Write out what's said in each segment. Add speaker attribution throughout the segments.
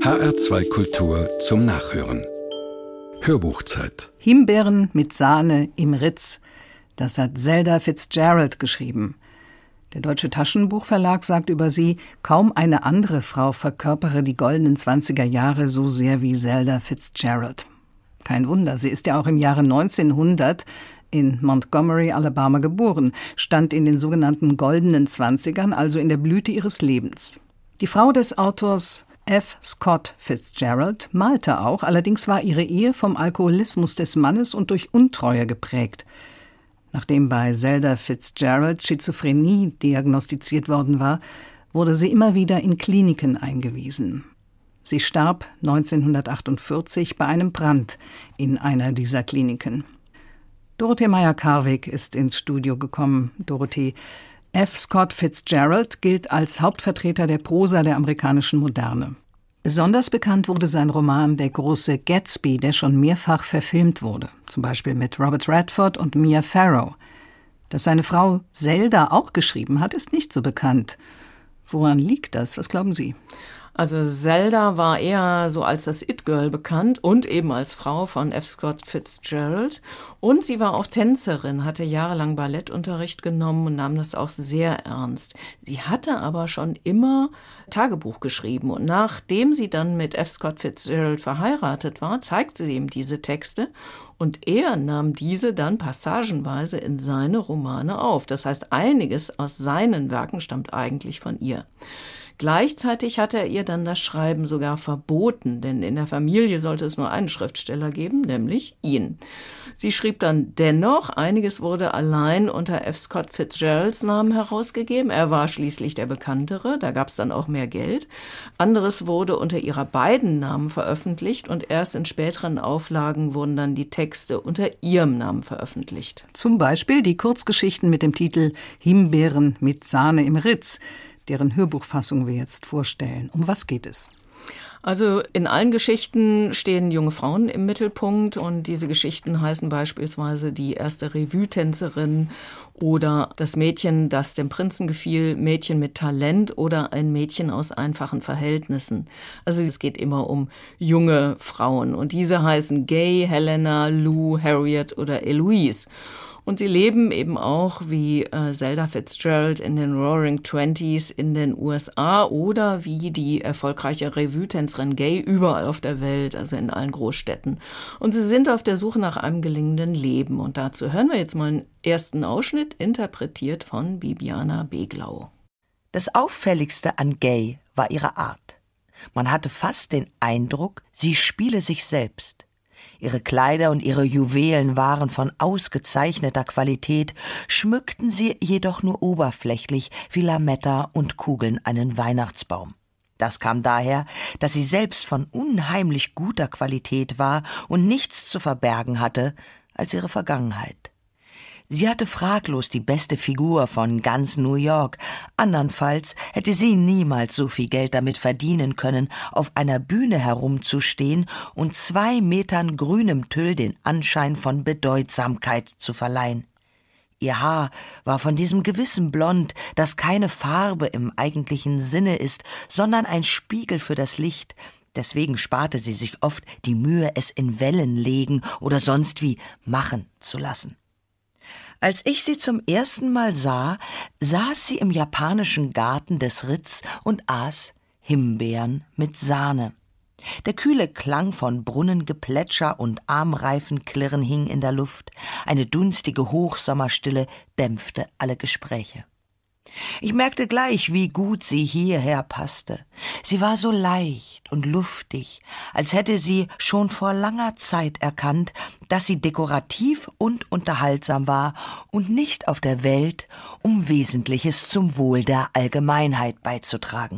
Speaker 1: HR2 Kultur zum Nachhören. Hörbuchzeit.
Speaker 2: Himbeeren mit Sahne im Ritz. Das hat Zelda Fitzgerald geschrieben. Der Deutsche Taschenbuchverlag sagt über sie, kaum eine andere Frau verkörpere die goldenen 20er Jahre so sehr wie Zelda Fitzgerald. Kein Wunder, sie ist ja auch im Jahre 1900 in Montgomery, Alabama geboren, stand in den sogenannten goldenen 20ern, also in der Blüte ihres Lebens. Die Frau des Autors F. Scott Fitzgerald malte auch, allerdings war ihre Ehe vom Alkoholismus des Mannes und durch Untreue geprägt. Nachdem bei Zelda Fitzgerald Schizophrenie diagnostiziert worden war, wurde sie immer wieder in Kliniken eingewiesen. Sie starb 1948 bei einem Brand in einer dieser Kliniken. Dorothee Meyer-Karwig ist ins Studio gekommen. Dorothee, F. Scott Fitzgerald gilt als Hauptvertreter der Prosa der amerikanischen Moderne. Besonders bekannt wurde sein Roman Der große Gatsby, der schon mehrfach verfilmt wurde, zum Beispiel mit Robert Redford und Mia Farrow. Dass seine Frau Zelda auch geschrieben hat, ist nicht so bekannt. Woran liegt das? Was glauben Sie?
Speaker 3: Also Zelda war eher so als das It-Girl bekannt und eben als Frau von F. Scott Fitzgerald. Und sie war auch Tänzerin, hatte jahrelang Ballettunterricht genommen und nahm das auch sehr ernst. Sie hatte aber schon immer Tagebuch geschrieben. Und nachdem sie dann mit F. Scott Fitzgerald verheiratet war, zeigte sie ihm diese Texte. Und er nahm diese dann passagenweise in seine Romane auf. Das heißt, einiges aus seinen Werken stammt eigentlich von ihr. Gleichzeitig hatte er ihr dann das Schreiben sogar verboten, denn in der Familie sollte es nur einen Schriftsteller geben, nämlich ihn. Sie schrieb dann dennoch, einiges wurde allein unter F. Scott Fitzgeralds Namen herausgegeben. Er war schließlich der Bekanntere, da gab es dann auch mehr Geld. Anderes wurde unter ihrer beiden Namen veröffentlicht und erst in späteren Auflagen wurden dann die Texte unter ihrem Namen veröffentlicht.
Speaker 2: Zum Beispiel die Kurzgeschichten mit dem Titel Himbeeren mit Sahne im Ritz, deren Hörbuchfassung wir jetzt vorstellen. Um was geht es?
Speaker 3: Also in allen Geschichten stehen junge Frauen im Mittelpunkt und diese Geschichten heißen beispielsweise die erste Revue-Tänzerin oder das Mädchen, das dem Prinzen gefiel, Mädchen mit Talent oder ein Mädchen aus einfachen Verhältnissen. Also es geht immer um junge Frauen und diese heißen Gay, Helena, Lou, Harriet oder Eloise. Und sie leben eben auch wie Zelda Fitzgerald in den Roaring Twenties in den USA oder wie die erfolgreiche Revue-Tänzerin Gay überall auf der Welt, also in allen Großstädten. Und sie sind auf der Suche nach einem gelingenden Leben. Und dazu hören wir jetzt mal einen ersten Ausschnitt, interpretiert von Bibiana Beglau.
Speaker 4: Das Auffälligste an Gay war ihre Art. Man hatte fast den Eindruck, sie spiele sich selbst. Ihre Kleider und ihre Juwelen waren von ausgezeichneter Qualität, schmückten sie jedoch nur oberflächlich wie Lametta und Kugeln einen Weihnachtsbaum. Das kam daher, dass sie selbst von unheimlich guter Qualität war und nichts zu verbergen hatte als ihre Vergangenheit. Sie hatte fraglos die beste Figur von ganz New York. Andernfalls hätte sie niemals so viel Geld damit verdienen können, auf einer Bühne herumzustehen und 2 Metern grünem Tüll den Anschein von Bedeutsamkeit zu verleihen. Ihr Haar war von diesem gewissen Blond, das keine Farbe im eigentlichen Sinne ist, sondern ein Spiegel für das Licht. Deswegen sparte sie sich oft die Mühe, es in Wellen legen oder sonst wie machen zu lassen. Als ich sie zum ersten Mal sah, saß sie im japanischen Garten des Ritz und aß Himbeeren mit Sahne. Der kühle Klang von Brunnengeplätscher und Armreifenklirren hing in der Luft. Eine dunstige Hochsommerstille dämpfte alle Gespräche. Ich merkte gleich, wie gut sie hierher passte. Sie war so leicht und luftig, als hätte sie schon vor langer Zeit erkannt, dass sie dekorativ und unterhaltsam war und nicht auf der Welt, um Wesentliches zum Wohl der Allgemeinheit beizutragen.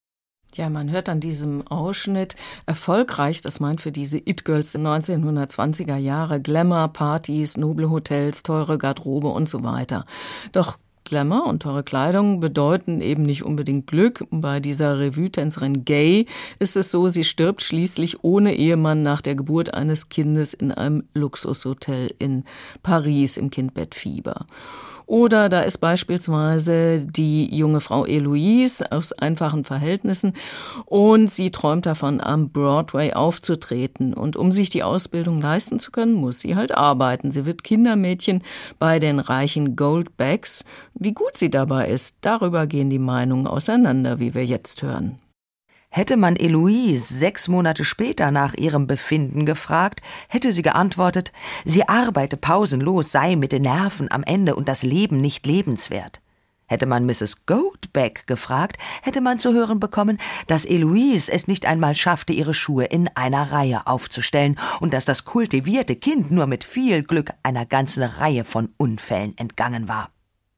Speaker 3: Ja, man hört an diesem Ausschnitt, erfolgreich, das meint für diese It-Girls der 1920er Jahre, Glamour, Partys, noble Hotels, teure Garderobe und so weiter. Doch Glamour und teure Kleidung bedeuten eben nicht unbedingt Glück. Bei dieser Revue-Tänzerin Gay ist es so, sie stirbt schließlich ohne Ehemann nach der Geburt eines Kindes in einem Luxushotel in Paris im Kindbettfieber. Oder da ist beispielsweise die junge Frau Eloise aus einfachen Verhältnissen und sie träumt davon, am Broadway aufzutreten. Und um sich die Ausbildung leisten zu können, muss sie halt arbeiten. Sie wird Kindermädchen bei den reichen Goldbacks. Wie gut sie dabei ist, darüber gehen die Meinungen auseinander, wie wir jetzt hören.
Speaker 4: Hätte man Eloise 6 Monate später nach ihrem Befinden gefragt, hätte sie geantwortet, sie arbeite pausenlos, sei mit den Nerven am Ende und das Leben nicht lebenswert. Hätte man Mrs. Goldback gefragt, hätte man zu hören bekommen, dass Eloise es nicht einmal schaffte, ihre Schuhe in einer Reihe aufzustellen und dass das kultivierte Kind nur mit viel Glück einer ganzen Reihe von Unfällen entgangen war.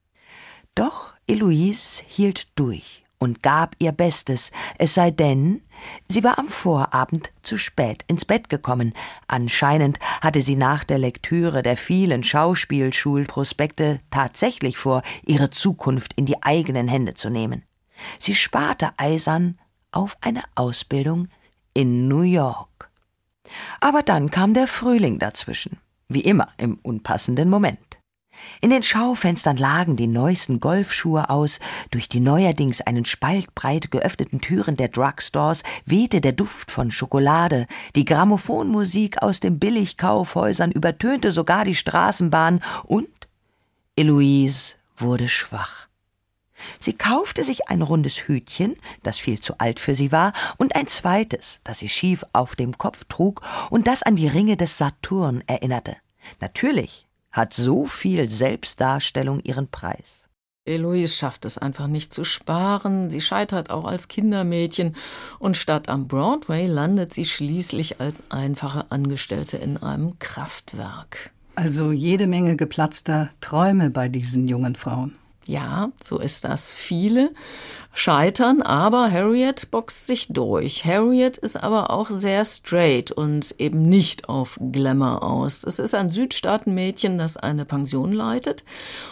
Speaker 4: Doch Eloise hielt durch und gab ihr Bestes, es sei denn, sie war am Vorabend zu spät ins Bett gekommen. Anscheinend hatte sie nach der Lektüre der vielen Schauspielschulprospekte tatsächlich vor, ihre Zukunft in die eigenen Hände zu nehmen. Sie sparte eisern auf eine Ausbildung in New York. Aber dann kam der Frühling dazwischen, wie immer im unpassenden Moment. In den Schaufenstern lagen die neuesten Golfschuhe aus, durch die neuerdings einen Spalt breit geöffneten Türen der Drugstores wehte der Duft von Schokolade, die Grammophonmusik aus den Billigkaufhäusern übertönte sogar die Straßenbahn und Eloise wurde schwach. Sie kaufte sich ein rundes Hütchen, das viel zu alt für sie war, und ein zweites, das sie schief auf dem Kopf trug und das an die Ringe des Saturn erinnerte. Natürlich hat so viel Selbstdarstellung ihren Preis.
Speaker 3: Eloise schafft es einfach nicht zu sparen, sie scheitert auch als Kindermädchen und statt am Broadway landet sie schließlich als einfache Angestellte in einem Kraftwerk.
Speaker 2: Also jede Menge geplatzter Träume bei diesen jungen Frauen.
Speaker 3: Ja, so ist das. Viele scheitern, aber Harriet boxt sich durch. Harriet ist aber auch sehr straight und eben nicht auf Glamour aus. Es ist ein Südstaatenmädchen, das eine Pension leitet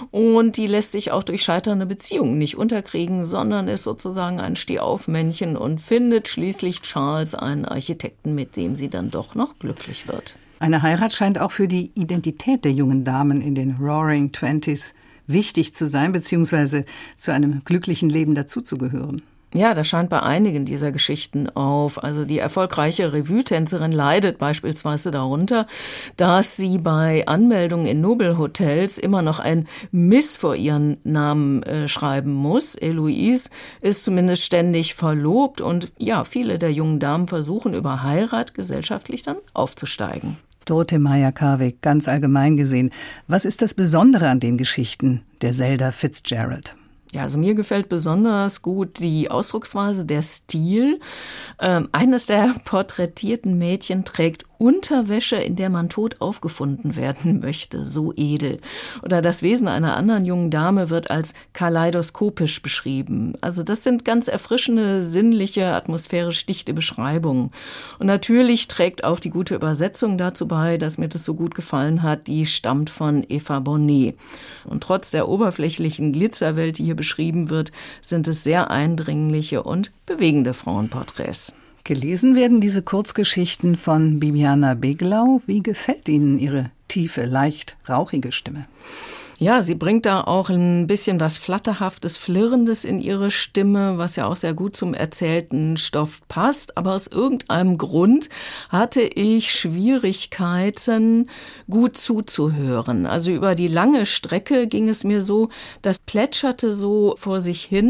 Speaker 3: und die lässt sich auch durch scheiternde Beziehungen nicht unterkriegen, sondern ist sozusagen ein Stehaufmännchen und findet schließlich Charles, einen Architekten, mit dem sie dann doch noch glücklich wird.
Speaker 2: Eine Heirat scheint auch für die Identität der jungen Damen in den Roaring Twenties wichtig zu sein, beziehungsweise zu einem glücklichen Leben dazuzugehören.
Speaker 3: Ja, das scheint bei einigen dieser Geschichten auf. Also die erfolgreiche Revue-Tänzerin leidet beispielsweise darunter, dass sie bei Anmeldungen in Nobelhotels immer noch ein Miss vor ihren Namen schreiben muss. Eloise ist zumindest ständig verlobt und ja, viele der jungen Damen versuchen über Heirat gesellschaftlich dann aufzusteigen.
Speaker 2: Dorothee Meyer-Karwig, ganz allgemein gesehen. Was ist das Besondere an den Geschichten der Zelda Fitzgerald?
Speaker 3: Ja, also mir gefällt besonders gut die Ausdrucksweise, der Stil. Eines der porträtierten Mädchen trägt Unterwäsche, in der man tot aufgefunden werden möchte, so edel. Oder das Wesen einer anderen jungen Dame wird als kaleidoskopisch beschrieben. Also das sind ganz erfrischende, sinnliche, atmosphärisch dichte Beschreibungen. Und natürlich trägt auch die gute Übersetzung dazu bei, dass mir das so gut gefallen hat. Die stammt von Eva Bonnet. Und trotz der oberflächlichen Glitzerwelt, die hier beschrieben wird, sind es sehr eindringliche und bewegende Frauenporträts.
Speaker 2: Gelesen werden diese Kurzgeschichten von Bibiana Beglau. Wie gefällt Ihnen Ihre tiefe, leicht rauchige Stimme?
Speaker 3: Ja, sie bringt da auch ein bisschen was Flatterhaftes, Flirrendes in ihre Stimme, was ja auch sehr gut zum erzählten Stoff passt. Aber aus irgendeinem Grund hatte ich Schwierigkeiten, gut zuzuhören. Also über die lange Strecke ging es mir so, das plätscherte so vor sich hin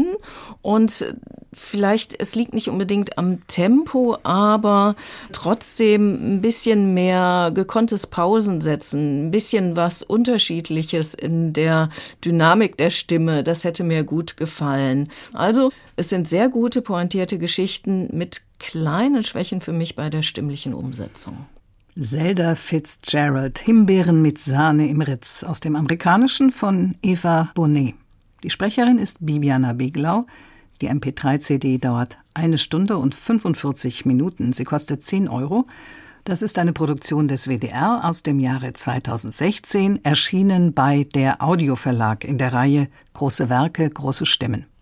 Speaker 3: und vielleicht, es liegt nicht unbedingt am Tempo, aber trotzdem ein bisschen mehr gekonntes Pausensetzen, ein bisschen was Unterschiedliches in der Dynamik der Stimme, das hätte mir gut gefallen. Also, es sind sehr gute, pointierte Geschichten mit kleinen Schwächen für mich bei der stimmlichen Umsetzung.
Speaker 2: Zelda Fitzgerald, Himbeeren mit Sahne im Ritz, aus dem Amerikanischen von Eva Bonnet. Die Sprecherin ist Bibiana Beglau. Die MP3-CD dauert 1 Stunde und 45 Minuten. Sie kostet 10 €. Das ist eine Produktion des WDR aus dem Jahre 2016, erschienen bei der Audio Verlag in der Reihe Große Werke, große Stimmen.